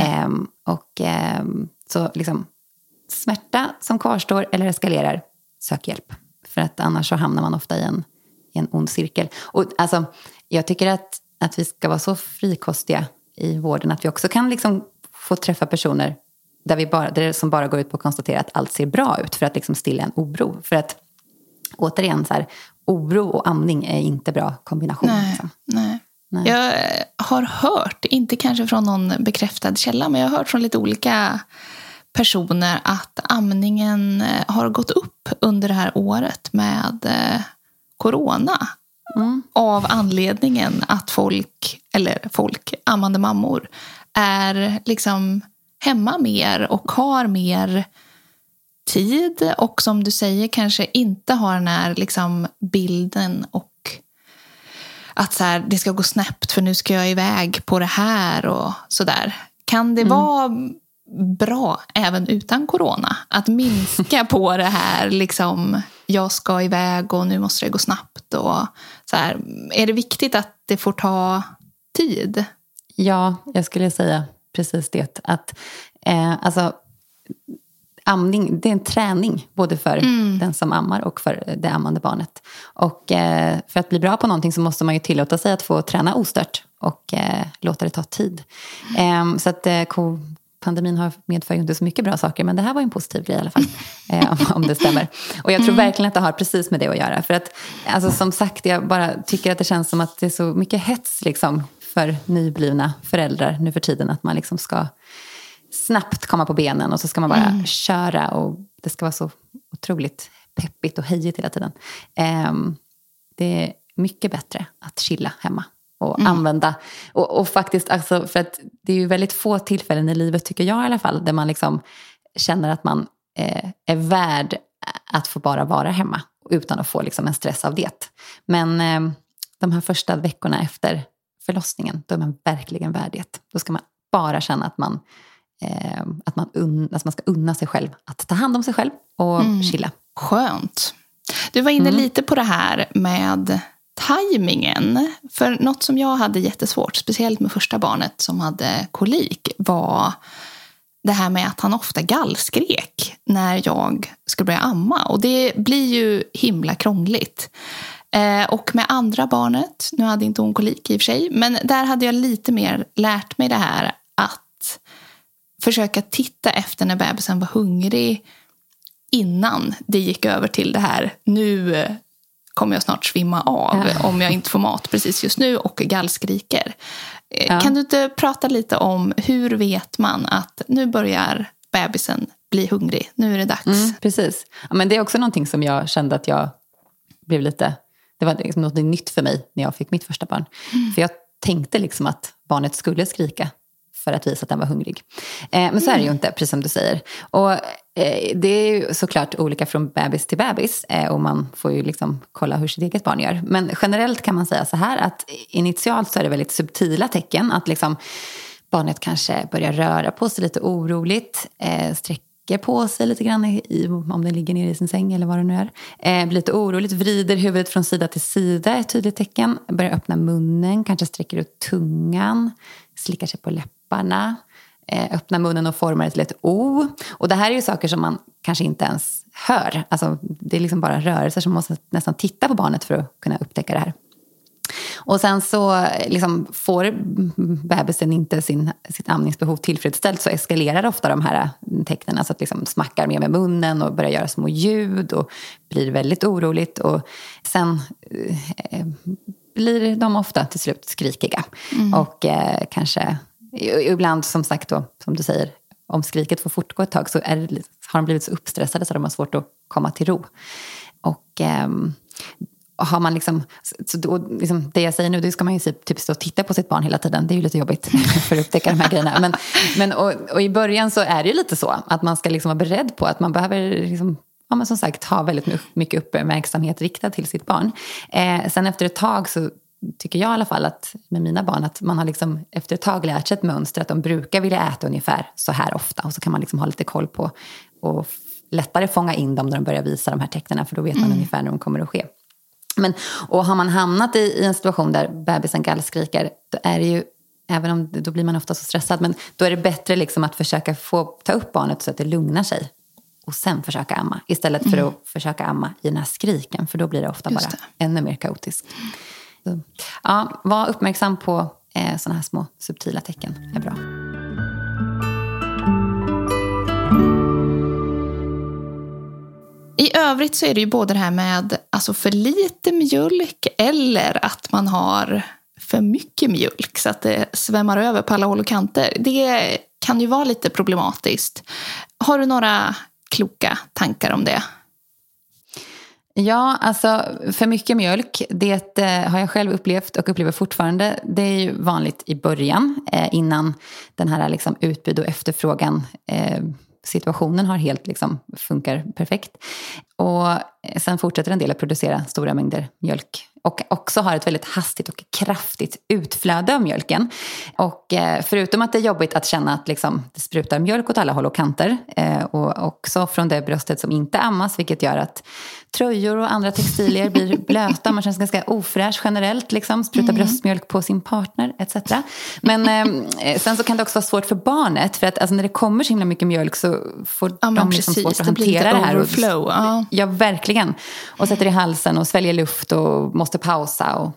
Så liksom, smärta som kvarstår eller eskalerar, sök hjälp. För att annars så hamnar man ofta i en ond cirkel. Och alltså, jag tycker att vi ska vara så frikostiga i vården att vi också kan liksom få träffa personer där det som bara går ut på att konstatera att allt ser bra ut, för att liksom stilla en oro. För att återigen så här, oro och amning är inte bra kombination. Nej. Jag har hört, inte kanske från någon bekräftad källa, men jag har hört från lite olika personer att amningen har gått upp under det här året med corona. Av anledningen att ammande mammor är liksom hemma mer och har mer tid, och som du säger kanske inte har den här liksom bilden och att så här, det ska gå snabbt för nu ska jag iväg på det här och sådär. Kan det vara bra även utan corona att minska på det här liksom, jag ska iväg och nu måste det gå snabbt och så här, är det viktigt att det får ta tid? Ja, jag skulle säga precis det, att alltså amning, det är en träning både för den som ammar och för det ammande barnet. Och för att bli bra på någonting så måste man ju tillåta sig att få träna ostört och låta det ta tid. Så att pandemin medför ju inte så mycket bra saker, men det här var en positiv grej i alla fall, om det stämmer. Och jag tror verkligen att det har precis med det att göra. För att, alltså, som sagt, jag bara tycker att det känns som att det är så mycket hets liksom, för nyblivna föräldrar nu för tiden, att man liksom ska snabbt komma på benen och så ska man bara köra, och det ska vara så otroligt peppigt och hejigt hela tiden. Det är mycket bättre att chilla hemma och använda. Och faktiskt, alltså, för att det är ju väldigt få tillfällen i livet, tycker jag i alla fall, där man liksom känner att man är värd att få bara vara hemma utan att få liksom en stress av det. Men de här första veckorna efter förlossningen, då är man verkligen värd det. Då ska man bara känna att man ska unna sig själv att ta hand om sig själv och chilla. Skönt. Du var inne lite på det här med tajmingen. För något som jag hade jättesvårt, speciellt med första barnet som hade kolik, var det här med att han ofta gallskrek när jag skulle börja amma. Och det blir ju himla krångligt. Och med andra barnet, nu hade inte hon kolik i och för sig, men där hade jag lite mer lärt mig det här att försöka titta efter när bebisen var hungrig innan det gick över till det här, nu kommer jag snart svimma av om jag inte får mat precis just nu och gallskriker. Kan du inte prata lite om hur vet man att nu börjar bebisen bli hungrig, nu är det dags? Precis. Ja, men det är också någonting som jag kände att jag blev lite, det var liksom något nytt för mig när jag fick mitt första barn. För jag tänkte liksom att barnet skulle skrika för att visa att den var hungrig. Men så är det ju inte, precis som du säger. Och det är ju såklart olika från bebis till bebis. Och man får ju liksom kolla hur sitt eget barn gör. Men generellt kan man säga så här, att initialt så är det väldigt subtila tecken. Att liksom barnet kanske börjar röra på sig lite oroligt. Sträcker på sig lite grann om den ligger nere i sin säng eller vad det nu är. Blir lite oroligt, vrider huvudet från sida till sida, ett tydligt tecken. Börjar öppna munnen, kanske sträcker ut tungan. Slickar sig på läpparna, öppnar munnen och formar ett litet O. Och det här är ju saker som man kanske inte ens hör. Alltså, det är liksom bara rörelser som man måste nästan titta på barnet för att kunna upptäcka det här. Och sen så liksom får bebisen inte sitt amningsbehov tillfredsställt, så eskalerar ofta de här tecknen. Alltså att liksom smackar mer med munnen och börjar göra små ljud och blir väldigt oroligt. Och sen blir de ofta till slut skrikiga. Och kanske, ibland som sagt då, som du säger, om skriket får fortgå ett tag så har de blivit så uppstressade så de har svårt att komma till ro. Och har man liksom, det jag säger nu, det ska man ju typ stå och titta på sitt barn hela tiden. Det är ju lite jobbigt för att upptäcka de här grejerna. Men i början så är det ju lite så att man ska liksom vara beredd på att man behöver liksom, men som sagt ha väldigt mycket uppmärksamhet riktad till sitt barn. Sen efter ett tag så tycker jag i alla fall att med mina barn att man har liksom efter ett tag lärt sig ett mönster att de brukar vilja äta ungefär så här ofta. Och så kan man liksom ha lite koll på och lättare fånga in dem när de börjar visa de här tecknen, för då vet man ungefär när de kommer att ske. Och har man hamnat i en situation där bebisen gallskriker, då är det ju, även om då blir man ofta så stressad, men då är det bättre liksom att försöka få ta upp barnet så att det lugnar sig och sen försöka amma, istället för att försöka amma i den här skriken, för då blir det ofta bara ännu mer kaotiskt. Så, ja, var uppmärksam på sådana här små subtila tecken är bra. I övrigt så är det ju både det här med alltså för lite mjölk eller att man har för mycket mjölk så att det svämmar över på alla håll och kanter. Det kan ju vara lite problematiskt. Har du några kloka tankar om det? Ja, alltså för mycket mjölk, det har jag själv upplevt och upplever fortfarande. Det är ju vanligt i början, innan den här liksom utbud och efterfrågan situationen har helt liksom funkar perfekt. Och sen fortsätter en del att producera stora mängder mjölk. Och också har ett väldigt hastigt och kraftigt utflöde av mjölken. Och förutom att det är jobbigt att känna att liksom det sprutar mjölk åt alla håll och kanter. Och också från det bröstet som inte ammas. Vilket gör att tröjor och andra textilier blir blöta. Man känns ganska ofräsch generellt. Liksom, spruta bröstmjölk på sin partner etc. Men sen så kan det också vara svårt för barnet. För att alltså, när det kommer så himla mycket mjölk så får de liksom svårt att hantera det här. Overflow, ja, verkligen. Och sätter i halsen och sväljer luft och måste pausa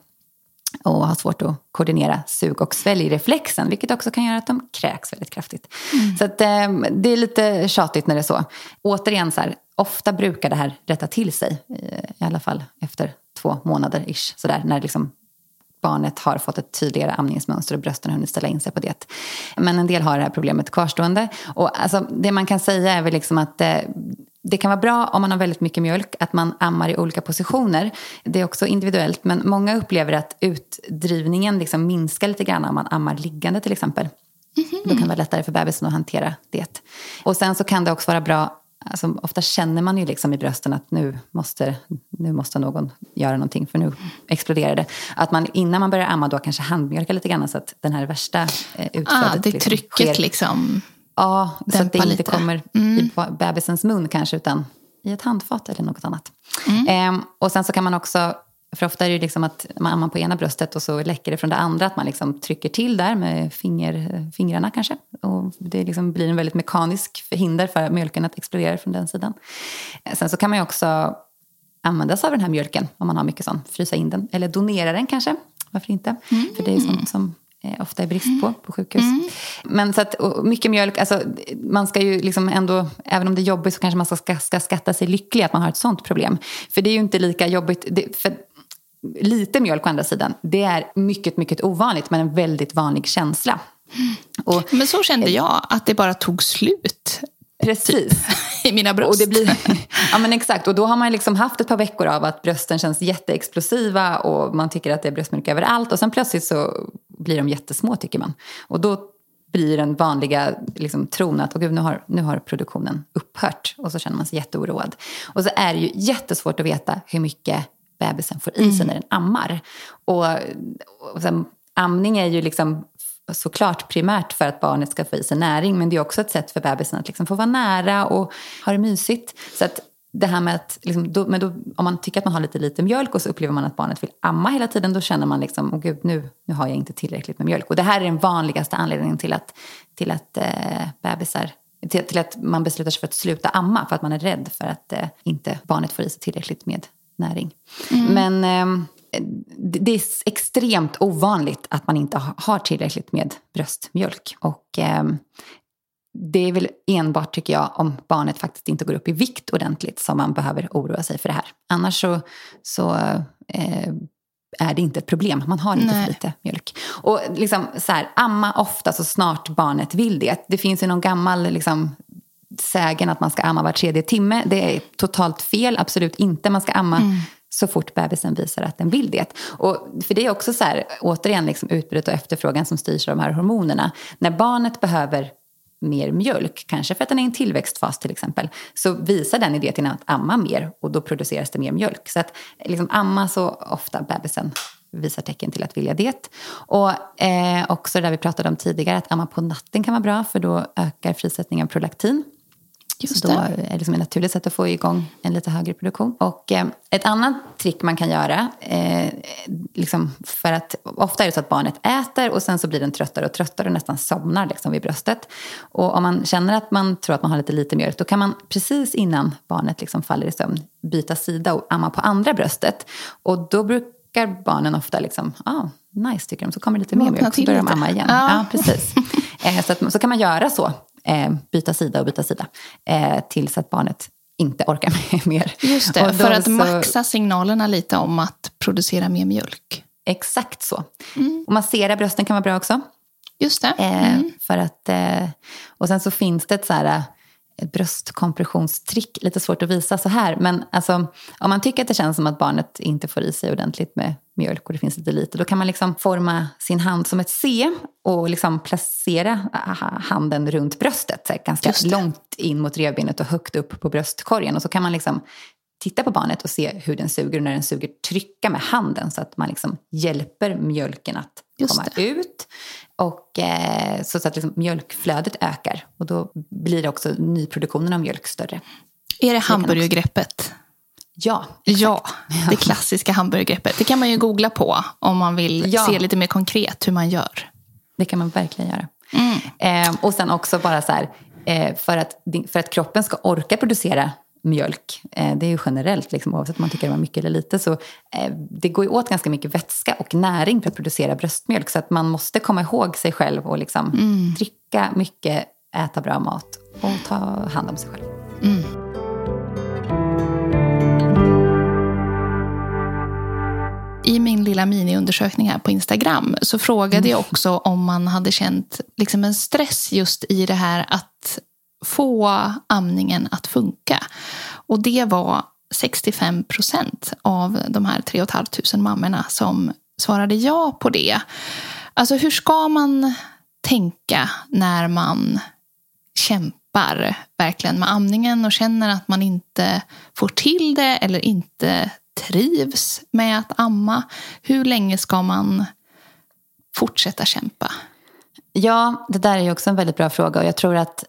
och har svårt att koordinera sug- och sväljreflexen, vilket också kan göra att de kräks väldigt kraftigt. Så att, det är lite tjatigt när det är så. Återigen så här, ofta brukar det här rätta till sig, i alla fall efter 2 månader ish, så där, när liksom barnet har fått ett tydligare amningsmönster och brösten har hunnit ställa in sig på det. Men en del har det här problemet kvarstående. Och alltså, det man kan säga är väl liksom att det kan vara bra om man har väldigt mycket mjölk att man ammar i olika positioner. Det är också individuellt, men många upplever att utdrivningen liksom minskar lite grann om man ammar liggande till exempel. Då kan det vara lättare för bebisen att hantera det. Och sen så kan det också vara bra, alltså, ofta känner man ju liksom i brösten att nu måste någon göra någonting, för nu exploderar det. Att man innan man börjar amma då kanske handmjölka lite grann så att den här värsta utflödet det liksom trycket sker, liksom. Ja, så att det inte lite. kommer i bebisens mun kanske, utan i ett handfat eller något annat. Och sen så kan man också, för ofta är det ju liksom att man ammar på ena bröstet och så läcker det från det andra, att man liksom trycker till där med fingrarna kanske. Och det liksom blir en väldigt mekanisk förhinder för mjölken att explodera från den sidan. Sen så kan man ju också använda sig av den här mjölken om man har mycket sån, frysa in den eller donera den kanske, varför inte? För det är ju sånt som ofta är brist på sjukhus. Men så att mycket mjölk, alltså man ska ju liksom ändå, även om det är jobbigt så kanske man ska skatta sig lycklig att man har ett sånt problem. För det är ju inte lika jobbigt, för lite mjölk å andra sidan, det är mycket, mycket ovanligt, men en väldigt vanlig känsla. Men så kände jag, att det bara tog slut. Precis. I mina bröst. Och det blir, ja men exakt, och då har man liksom haft ett par veckor av att brösten känns jätteexplosiva och man tycker att det är bröstmjölk överallt, och sen plötsligt så blir de jättesmå tycker man. Och då blir den vanliga liksom tron att gud, nu har produktionen upphört, och så känner man sig jätteoroad. Och så är det ju jättesvårt att veta hur mycket bebisen får i sig när den ammar. Och sen, amning är ju liksom såklart primärt för att barnet ska få i sig näring, men det är också ett sätt för bebisen att liksom få vara nära och ha det mysigt. Så att det här med att liksom, om man tycker att man har lite mjölk och så upplever man att barnet vill amma hela tiden, då känner man liksom, gud, nu har jag inte tillräckligt med mjölk. Och det här är den vanligaste anledningen till att bebisar, till att man beslutar sig för att sluta amma, för att man är rädd för att inte barnet får i sig tillräckligt med näring. Men det är extremt ovanligt att man inte har tillräckligt med bröstmjölk. Och det är väl enbart, tycker jag, om barnet faktiskt inte går upp i vikt ordentligt som man behöver oroa sig för det här. Annars så är det inte ett problem. Man har inte för lite mjölk. Och liksom så här, amma ofta så snart barnet vill det. Det finns ju någon gammal liksom sägen att man ska amma var 3:e timme. Det är totalt fel, absolut inte. Man ska amma så fort bebisen visar att den vill det. Och för det är också så här, återigen liksom utbudet och efterfrågan som styrs av de här hormonerna. När barnet behöver mer mjölk, kanske för att den är i en tillväxtfas till exempel, så visar den idén att amma mer och då produceras det mer mjölk. Så att liksom amma så ofta bebisen visar tecken till att vilja det. Och också där vi pratade om tidigare, att amma på natten kan vara bra, för då ökar frisättningen av prolaktin. Just så då är det liksom ett naturligt sätt att få igång en lite högre produktion. Och ett annat trick man kan göra, liksom för att ofta är det så att barnet äter och sen så blir den tröttare och tröttare och nästan somnar liksom vid bröstet. Och om man känner att man tror att man har lite mjölk, då kan man precis innan barnet liksom faller i sömn byta sida och amma på andra bröstet. Och då brukar barnen ofta liksom, nice tycker de, så kommer lite mer mjölk, så börjar de amma igen. Ja, precis. Så kan man göra så. Byta sida tills att barnet inte orkar mer. Just det, för att maxa signalerna lite om att producera mer mjölk. Exakt så. Och massera brösten kan vara bra också. Just det. För att, och sen så finns det ett så här ett bröstkompressionstrick, lite svårt att visa så här, men alltså, om man tycker att det känns som att barnet inte får i sig ordentligt med mjölk och det finns lite, då kan man liksom forma sin hand som ett C och liksom placera handen runt bröstet, så här, ganska långt in mot revbenet och högt upp på bröstkorgen, och så kan man liksom titta på barnet och se hur den suger, och när den suger trycka med handen så att man liksom hjälper mjölken att komma ut. Och så att liksom mjölkflödet ökar. Och då blir det också nyproduktionen av mjölk större. Är det hamburgergreppet? Ja, exakt. Ja, det klassiska hamburgergreppet. Det kan man ju googla på om man vill se lite mer konkret hur man gör. Det kan man verkligen göra. Och sen också bara så här, för att kroppen ska orka producera mjölk, det är ju generellt liksom, oavsett om man tycker det var mycket eller lite, så det går ju åt ganska mycket vätska och näring för att producera bröstmjölk, så att man måste komma ihåg sig själv och liksom dricka mycket, äta bra mat och ta hand om sig själv. I min lilla miniundersökning här på Instagram så frågade jag också om man hade känt liksom en stress just i det här att få amningen att funka. Och det var 65% av de här 3 500 mammorna som svarade ja på det. Alltså hur ska man tänka när man kämpar verkligen med amningen och känner att man inte får till det eller inte trivs med att amma? Hur länge ska man fortsätta kämpa? Ja, det där är ju också en väldigt bra fråga, och jag tror att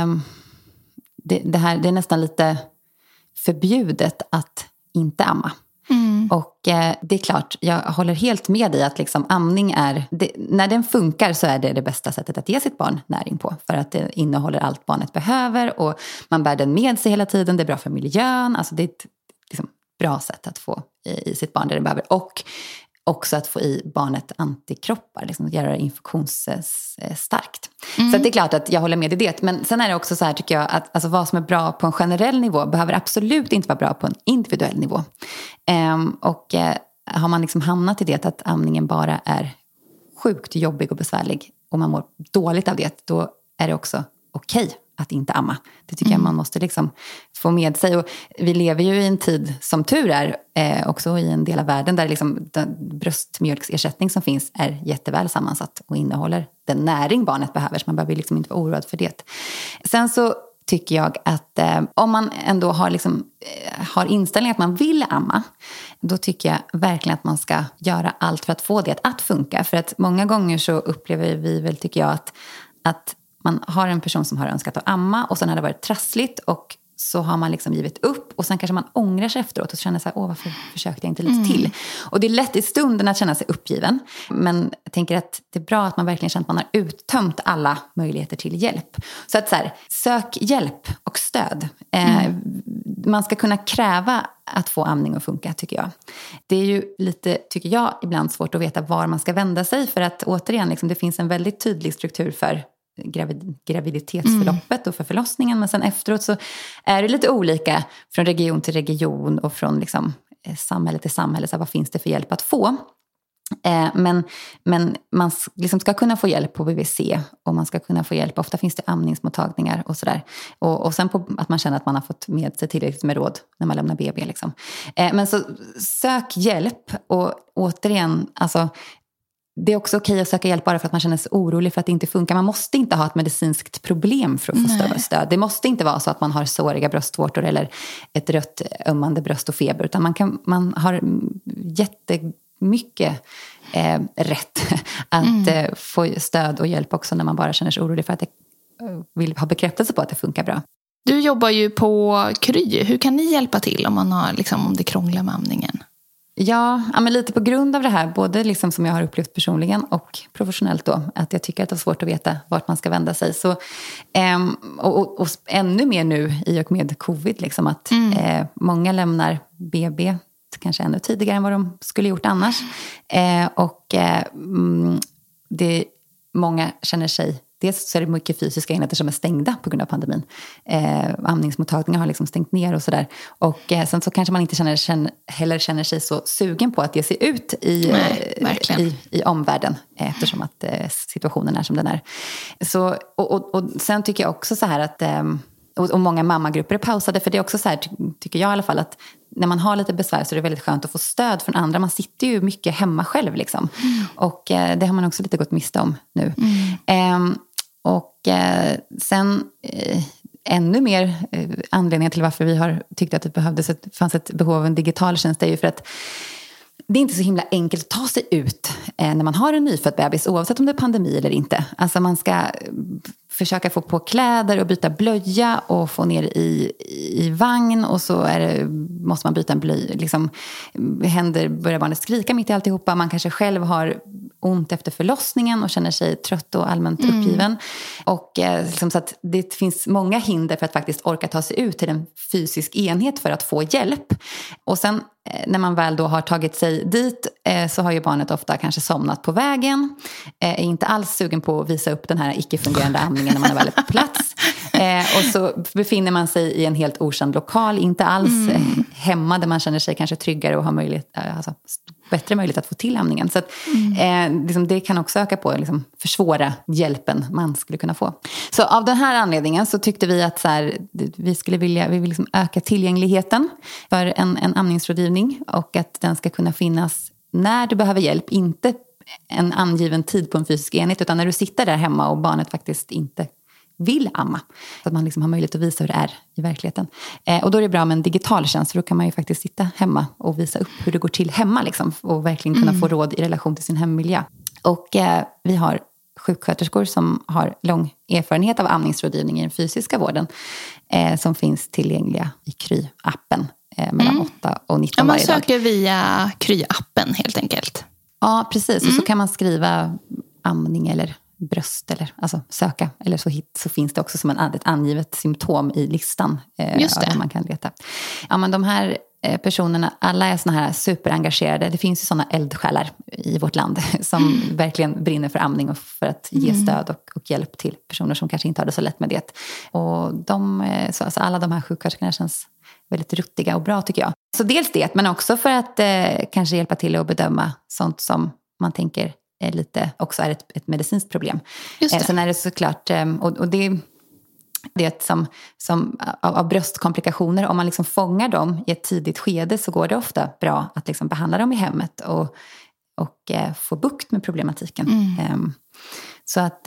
det är nästan lite förbjudet att inte amma. Och det är klart, jag håller helt med i att liksom amning när den funkar så är det bästa sättet att ge sitt barn näring på. För att det innehåller allt barnet behöver och man bär den med sig hela tiden. Det är bra för miljön, alltså det är ett liksom bra sätt att få i sitt barn det behöver. Och också att få i barnet antikroppar, liksom göra det infektionsstarkt. Så att det är klart att jag håller med i det. Men sen är det också så här, tycker jag, att alltså, vad som är bra på en generell nivå behöver absolut inte vara bra på en individuell nivå. Och har man liksom hamnat i det att amningen bara är sjukt jobbig och besvärlig och man mår dåligt av det, då är det också okej att inte amma. Det tycker jag man måste liksom få med sig. Och vi lever ju i en tid, som tur är, också i en del av världen där liksom den bröstmjölksersättning som finns är jätteväl sammansatt och innehåller den näring barnet behöver. Så man behöver liksom inte vara oroad för det. Sen så tycker jag att om man ändå har inställning att man vill amma, då tycker jag verkligen att man ska göra allt för att få det att funka. För att många gånger så upplever vi väl, tycker jag, att man har en person som har önskat att amma och sen har det varit trassligt och så har man liksom givit upp och sen kanske man ångrar sig efteråt och känner så här, varför försökte jag inte lite till? Och det är lätt i stunden att känna sig uppgiven, men jag tänker att det är bra att man verkligen känner att man har uttömt alla möjligheter till hjälp. Så att så här, sök hjälp och stöd. Man ska kunna kräva att få amning att funka, tycker jag. Det är ju lite, tycker jag, ibland svårt att veta var man ska vända sig, för att återigen, liksom, det finns en väldigt tydlig struktur för graviditetsförloppet och för förlossningen, men sen efteråt så är det lite olika från region till region och från liksom samhälle till samhälle, så vad finns det för hjälp att få? Men man liksom ska kunna få hjälp på BVC och man ska kunna få hjälp. Ofta finns det amningsmottagningar och sådär. Och sen på att man känner att man har fått med sig tillräckligt med råd när man lämnar BB. Liksom. Men så sök hjälp och återigen, alltså, det är också okej att söka hjälp bara för att man känner sig orolig för att det inte funkar. Man måste inte ha ett medicinskt problem för att få stöd. Det måste inte vara så att man har såriga bröstvårtor eller ett rött ömmande bröst och feber. Utan man har jättemycket rätt att få stöd och hjälp också när man bara känner sig orolig för att det vill ha bekräftelse på att det funkar bra. Du jobbar ju på Kry. Hur kan ni hjälpa till om man har, liksom, om det krånglar med amningen? Ja, men lite på grund av det här, både liksom som jag har upplevt personligen och professionellt då, att jag tycker att det är svårt att veta vart man ska vända sig. Så, och ännu mer nu i och med covid, liksom, att många lämnar BB kanske ännu tidigare än vad de skulle gjort annars. Många känner sig, dels så är det mycket fysiska enheter som är stängda på grund av pandemin. Amningsmottagningar har liksom stängt ner och sådär. Och sen så kanske man inte känner sig så sugen på att ge sig ut i omvärlden. Eftersom att situationen är som den är. Så, och sen tycker jag också så här att... Och många mammagrupper är pausade, för det är också så här, tycker jag i alla fall, att när man har lite besvär så är det väldigt skönt att få stöd från andra. Man sitter ju mycket hemma själv liksom. Och det har man också lite gått miste om nu. Sen ännu mer anledningen till varför vi har tyckt att det fanns ett behov av en digital tjänst är ju för att det är inte så himla enkelt att ta sig ut när man har en nyfödd bebis, oavsett om det är pandemi eller inte. Alltså man ska försöka få på kläder och byta blöja och få ner i vagn, och så måste man byta en blöja. Liksom, börjar barnet skrika mitt i alltihopa. Man kanske själv har ont efter förlossningen och känner sig trött och allmänt uppgiven. Och liksom, så att det finns många hinder för att faktiskt orka ta sig ut till en fysisk enhet för att få hjälp. Och sen när man väl då har tagit sig dit så har ju barnet ofta kanske somnat på vägen. Är inte alls sugen på att visa upp den här icke-fungerande amningen när man är väl på plats. Och så befinner man sig i en helt okänd lokal. Inte alls hemma där man känner sig kanske tryggare och har bättre möjlighet att få till amningen. Så att, liksom, det kan också öka på, liksom, försvåra hjälpen man skulle kunna få. Så av den här anledningen så tyckte vi att så här, vi vill liksom öka tillgängligheten för en amningsrådgivning, och att den ska kunna finnas när du behöver hjälp, inte en angiven tid på en fysisk enhet, utan när du sitter där hemma och barnet faktiskt inte vill amma. Så att man liksom har möjlighet att visa hur det är i verkligheten. Och då är det bra med en digital tjänst, för då kan man ju faktiskt sitta hemma och visa upp hur det går till hemma liksom, och verkligen kunna få råd i relation till sin hemmiljö. Och vi har sjuksköterskor som har lång erfarenhet av amningsrådgivning i den fysiska vården, som finns tillgängliga i Kry-appen mellan 8 och 19 varje dag. Man söker via Kry-appen helt enkelt. Ja, precis. Och så kan man skriva amning eller bröst, eller alltså söka, eller så finns det också som ett angivet symptom i listan. Just det. Man kan leta. Ja, men de här personerna, alla är såna här superengagerade. Det finns ju såna eldsjälar i vårt land som verkligen brinner för amning och för att ge stöd och hjälp till personer som kanske inte har det så lätt med det. Och alltså alla de här sjuksköterskorna känns väldigt ruttiga och bra, tycker jag. Så dels det, men också för att kanske hjälpa till att bedöma sånt som man tänker också är ett medicinskt problem. Sen är det såklart, och det som av bröstkomplikationer, om man liksom fångar dem i ett tidigt skede, så går det ofta bra att liksom behandla dem i hemmet och få bukt med problematiken. Så att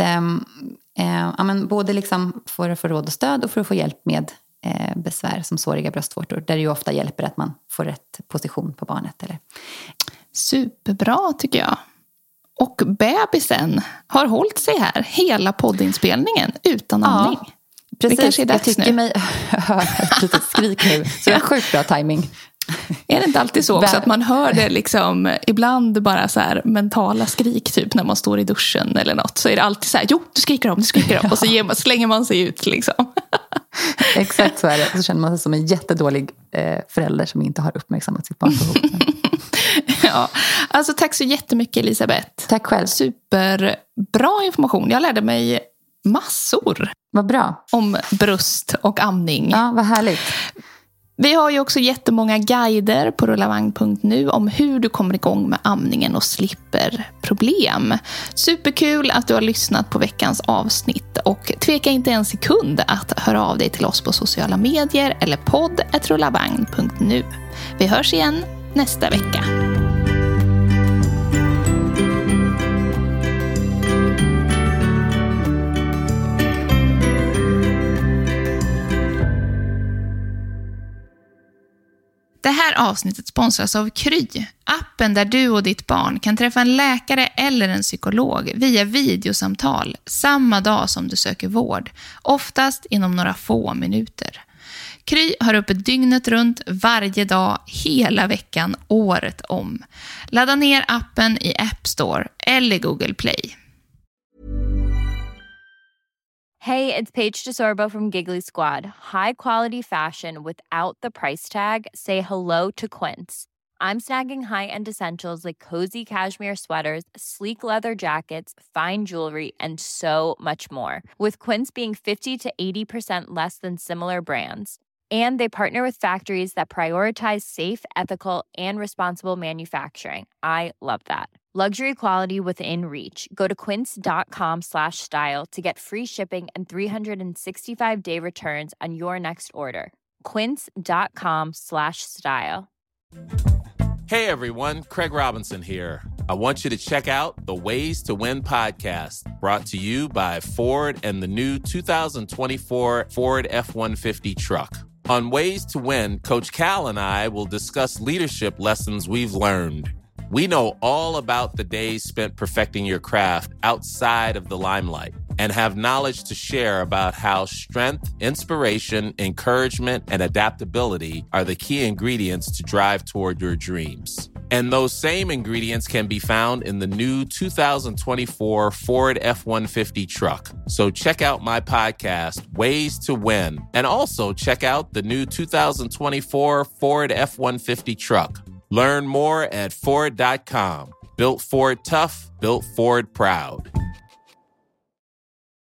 men både liksom för att få råd och stöd och för att få hjälp med besvär som såriga bröstvårtor, där det ju ofta hjälper att man får rätt position på barnet. Eller. Superbra, tycker jag. Och bebisen har hållit sig här hela poddinspelningen utan amning. Ja, precis. Det kanske är dags jag tycker mig höra ett litet skrik nu. Så det är sjukt bra timing. Är det inte alltid så också att man hör det liksom, ibland bara så här mentala skrik typ när man står i duschen eller något, så är det alltid så här, jo, du skriker om, och så slänger man sig ut liksom. Exakt så är det. Så känner man sig som en jättedålig förälder som inte har uppmärksammat sitt barns behov. Ja, alltså tack så jättemycket, Elisabeth. Tack själv. Superbra information. Jag lärde mig massor. Vad bra. Om bröst och amning. Ja, vad härligt. Vi har ju också jättemånga guider på rullavagn.nu om hur du kommer igång med amningen och slipper problem. Superkul att du har lyssnat på veckans avsnitt och tveka inte en sekund att höra av dig till oss på sociala medier eller podd@rullavagn.nu. Vi hörs igen nästa vecka. Det här avsnittet sponsras av Kry, appen där du och ditt barn kan träffa en läkare eller en psykolog via videosamtal samma dag som du söker vård, oftast inom några få minuter. Kry har öppet dygnet runt, varje dag, hela veckan, året om. Ladda ner appen i App Store eller Google Play. Hey, it's Paige DeSorbo from Giggly Squad. High quality fashion without the price tag. Say hello to Quince. I'm snagging high-end essentials like cozy cashmere sweaters, sleek leather jackets, fine jewelry, and so much more. With Quince being 50 to 80% less than similar brands. And they partner with factories that prioritize safe, ethical, and responsible manufacturing. I love that. Luxury quality within reach. Go to quince.com/style to get free shipping and 365-day returns on your next order. Quince.com/style. Hey everyone, Craig Robinson here. I want you to check out the Ways to Win podcast, brought to you by Ford and the new 2024 Ford F-150 truck. On Ways to Win, Coach Cal and I will discuss leadership lessons we've learned. We know all about the days spent perfecting your craft outside of the limelight and have knowledge to share about how strength, inspiration, encouragement, and adaptability are the key ingredients to drive toward your dreams. And those same ingredients can be found in the new 2024 Ford F-150 truck. So check out my podcast, Ways to Win, and also check out the new 2024 Ford F-150 truck. Learn more at Ford.com. Built Ford tough, built Ford proud.